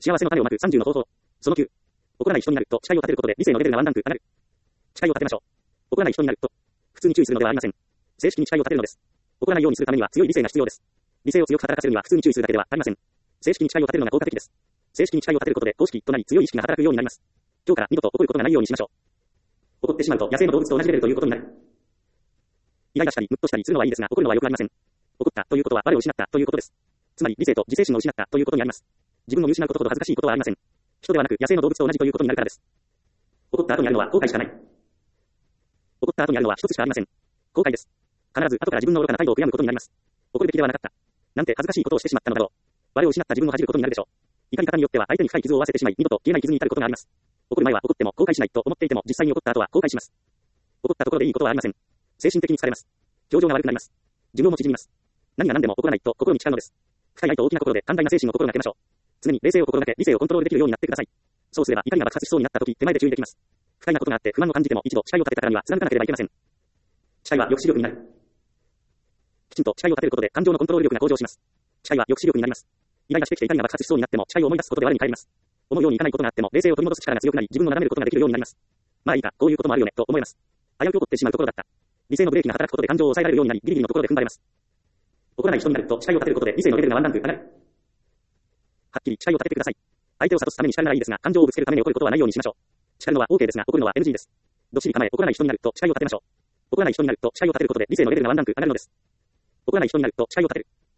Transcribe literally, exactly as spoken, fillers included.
幸せの種をまくさんじゅうの方法。そのきゅう。怒らない人になると誓いを立てることで理性のレベルがワンランク上がる。誓いを立てましょう。怒らない人になると、普通に注意するのではありません。正式に誓いを立てるのです。怒らないようにするためには強い理性が必要です。理性を強く働かせるには普通に注意するだけではありません。正式に誓いを立てるのが効果的です。正式に誓いを立てることで公式となり強い意識が働くようになります。今日から二度と怒ることがないようにしましょう。怒ってしまうと野生の動物と同じレベルということになる。イライラしたりムッとしたりするのはいいですが、怒るのは良くありません。怒ったということは我を失ったということです。つまり理性と自制心を失ったということになります。自分を見失うことほど恥ずかしいことはありません。人ではなく野生の動物と同じということになるからです。怒った後にあるのは後悔しかない。怒った後にあるのは一つしかありません。後悔です。必ず後から自分の愚かな態度を悔やむことになります。怒るべきではなかった。なんて恥ずかしいことをしてしまったのだろう。我を失った自分を恥じることになるでしょう。怒り方によっては相手に深い傷を負わせてしまい、二度と消えない傷に至ることがあります。怒る前は怒っても後悔しないと思っていても、実際に怒った後は後悔します。怒ったところでいいことはありません。精神的に疲れます。表情が悪くなります。寿命も縮みます。何が何でも怒らないと心に誓うのです。深い愛と大きな心で寛大な精神を心がけましょう。常に冷静を心がけ、理性をコントロールできるようになってください。そうすれば怒りが爆発しそうになった時、手前で注意できます。不快なことがあって不安を感じても一度誓いを立てたからには貫かなければいけません。誓いは抑止力になる。きちんと誓いを立てることで感情のコントロール力が向上します。誓いは抑止力になります。イライラしてきて怒りが爆発しそうになっても誓いを思い出すことで我に返ります。思うようにいかないことがあっても冷静を取り戻す力が強くなり、自分をなだめることができるようになります。まあいいか、こういうこともあるよねと思います。危うく怒ってしまうところだった。理性のブレーキが働くことで感情を抑えられるようになり、ギリギリのところで踏ん張れます。怒らない人になると誓いを立てることで理性のレベルがワンランク上がる。はっきり誓いを立ててください。相手を諭すために叱るならいいですが、感情をぶつけるために怒ることはないようにしましょう。叱るのは OK ですが、怒るのは エヌジー です。どっしり構え、怒らない人になると誓いを立てましょう。怒らない人になると誓いを立てることで理性のレベルがワンランク上がるのです。怒らない人になると誓いを立てる。